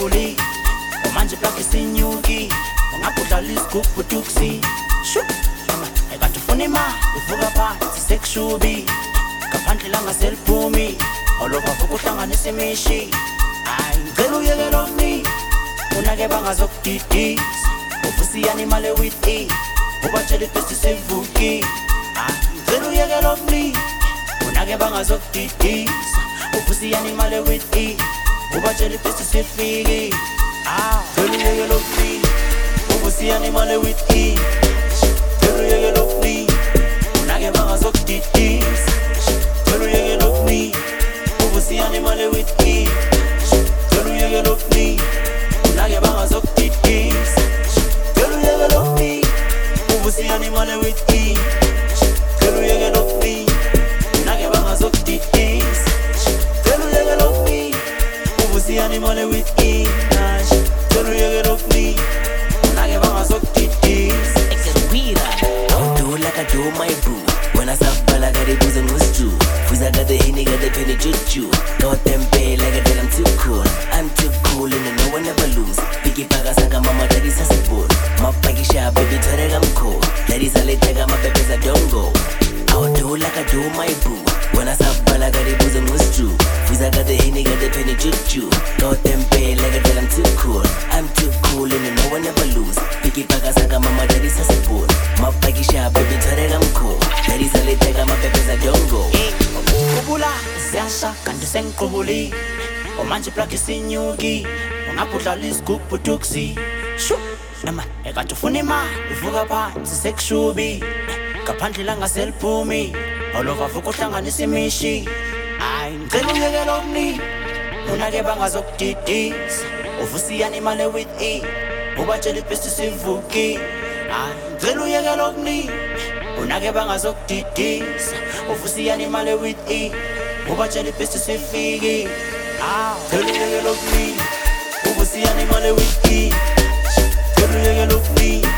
sengiqubuli manje plaka isinyuki ungabudlala isigubhu tuksi shu ekade ufuna imali uvuka phansi sekushubi ngaphandle langaseliphumi oloba vuka uhlanganisa imishi hayi ngicela uyekela okuni unake bangazokudidisa uvusiyana imali with e ubatshela ibhesi sivuki hayi ngicela uyekela okuni unake bangazokudidisa uvusiyana imali with e ubatshela ibhesi sifiki ngicela uyekela okuni uvusiyana imali with e ngicela uyekela okuni unake bangazokudidisa ngicela uyekela okuni uvusiyana imali with e ngicela uyekela okuni unake bangazokudidisa ngicela uyekela okuni uvusiyana imali with e ngicela uyekela okuni unake bangazokudidisa ngicela uyekela okuni uvusiyana imali with e ngicela uyekela okuni unake bangazokudidisa I do like I do my boo. When I stop ball, I got it booze and was true. Fools, I got the henny, got the penny juju. Got them pay like I tell I'm too cool. I'm too cool and no one ever lose. Picky paga saga mama daddy's a spoon. My paggy sharp baby turn I'm cool. Ladies I let take my babies I don't go. I do like I do my boo. When I stop ball, I got it booze and was true. Fools, I got the henny, got the penny juju. Got them pay like I tell I'm too cool. I'm too cool and no one ever lose. Picky paga saga mama daddy's a spoon. My paggy sharp baby turn I'm cool. Ladies I let take my babies I don't go. Qubula ziyasha kanti sengiqubuli manje plaka isinyuki ungabudlala isigubhu tuksi shu ekade ufuna imali uvuka phansi sekushubi ngaphandle langaseliphumi olova vuka uhlanganisa imishi hayi ngicela uyekela okuni unake bangazokudidisa uvusiyana imali with e ubatshela ibhesi sivuki hayi ngicela uyekela okuni unake bangazokudidisa uvusiyana imali with e ubatshela ibhesi sifiki ngicela uyekela okuni uvusiyana imali with e ngicela uyekela okuni